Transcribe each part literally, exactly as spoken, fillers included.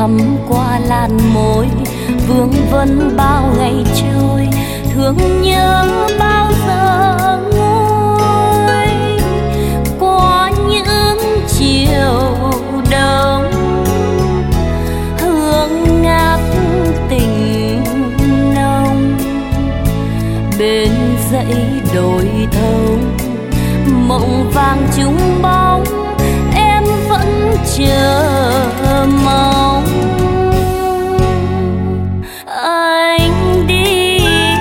thắm qua làn môi, vương vấn bao ngày trôi, thương nhớ bao giờ nguôi. Qua những chiều đông hương ngát tình nồng, bên dãy đồi thâu mộng vàng trúng bóng, em vẫn chờ mong. Anh đi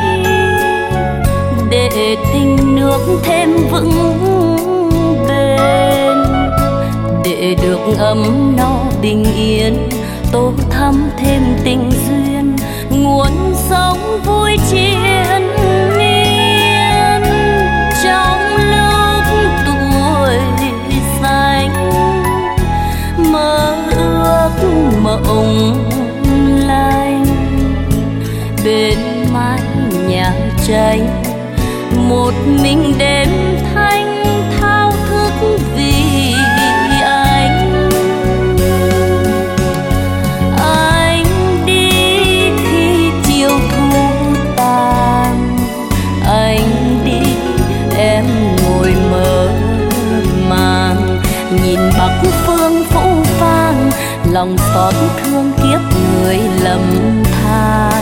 để tình nước thêm vững bền, để được ấm no bình yên, tô thắm thêm tình duyên, nguồn sống vui triền miên. Trong lúc tuổi xanh mơ ước mộng lành, bên mái nhà tranh một mình đêm thanh thao thức vì anh. Anh đi khi chiều thu tàn, anh đi em ngồi mơ màng, nhìn bắc phương phũ phàng, lòng xót thương kiếp người lầm than.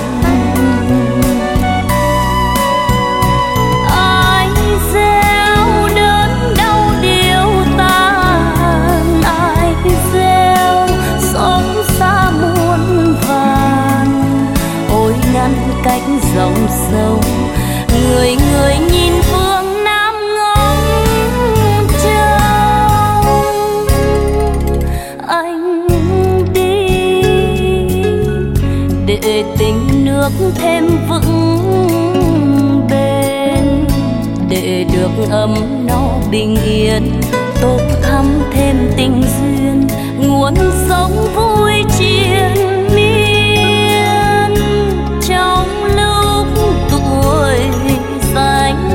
Ai gieo đớn đau điều tan, ai gieo xót xa muôn vàn. Ôi ngăn cách dòng sông, người người nhìn phương Nam ngóng trông. Anh đi để tình nước thêm vững bền, để được ấm no bình yên, tô thắm thêm tình duyên, nguồn sống vui triền miên. Trong lúc tuổi xanh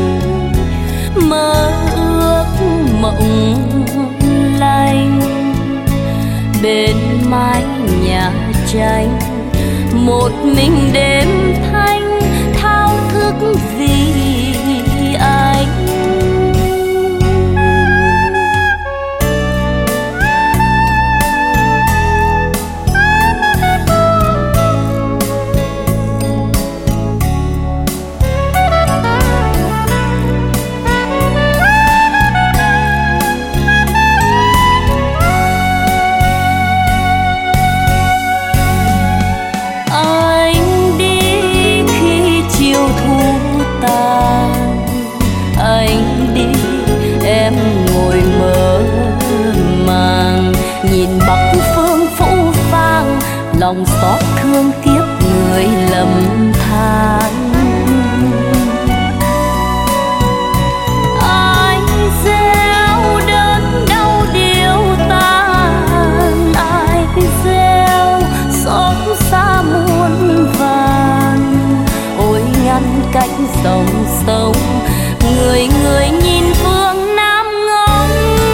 mơ ước mộng lành, bên mái nhà tranh một mình đêm thanh thao thức vì anh. Anh đi em ngồi mơ màng, nhìn bắc phương phũ phàng, lòng xót thương kiếp người lầm than. Ai gieo đớn đau điều tan, ai gieo xót xa muôn vàn. Ôi ngăn cách dòng sông, người người nhìn phương Nam ngóng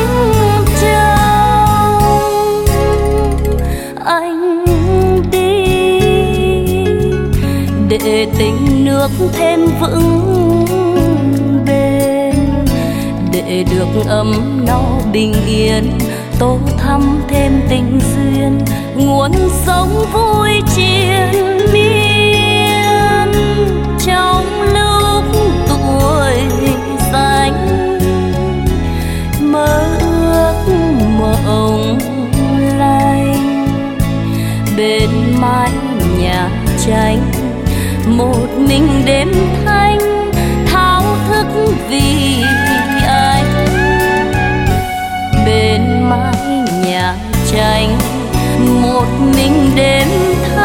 trông. Anh đi để tình nước thêm vững bền, để được ấm no bình yên, tô thắm thêm tình duyên, nguồn sống vui triền miên. Trong lúc tuổi xanh mơ ước mộng lành, bên mái nhà tranh một mình đêm thanh thao thức vì anh. Bên mái nhà tranh một mình đêm thanh